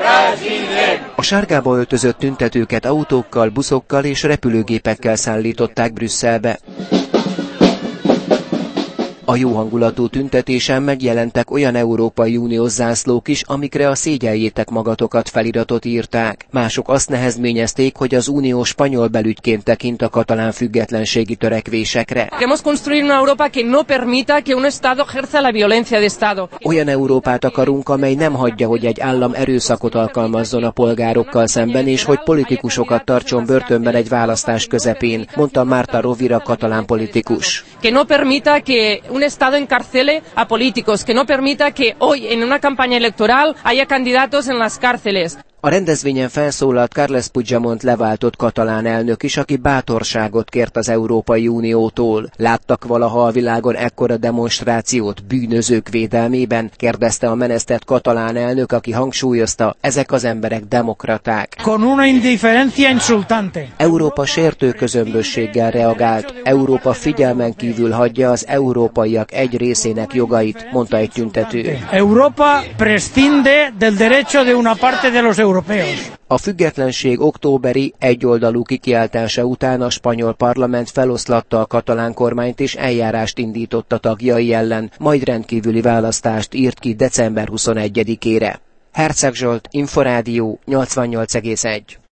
A sárgába öltözött tüntetőket autókkal, buszokkal és repülőgépekkel szállították Brüsszelbe. A jóhangulatú tüntetésen megjelentek olyan Európai Uniós zászlók is, amikre a szégyeljétek magatokat feliratot írták. Mások azt nehezményezték, hogy az Unió spanyol belügyként tekint a katalán függetlenségi törekvésekre. Olyan Európát akarunk, amely nem hagyja, hogy egy állam erőszakot alkalmazzon a polgárokkal szemben, és hogy politikusokat tartson börtönben egy választás közepén, mondta Marta Rovira katalán politikus. Un Estado encarcele a políticos, que no permita que hoy en una campaña electoral haya candidatos en las cárceles. A rendezvényen felszólalt Carles Puigdemont leváltott katalán elnök is, aki bátorságot kért az Európai Uniótól. Láttak valaha a világon ekkora demonstrációt bűnözők védelmében? Kérdezte a menesztett katalán elnök, aki hangsúlyozta, ezek az emberek demokraták. Con una indiferencia insultante. Európa sértő közömbösséggel reagált. Európa figyelmen kívül hagyja az európaiak egy részének jogait, mondta egy tüntető. Európa prescinde del derecho de una parte de los europeos. A függetlenség októberi egyoldalú kikiáltása után a spanyol parlament feloszlatta a katalán kormányt és eljárást indított a tagjai ellen, majd rendkívüli választást írt ki december 21-ére. Herceg Zsolt, Inforádió 88,1.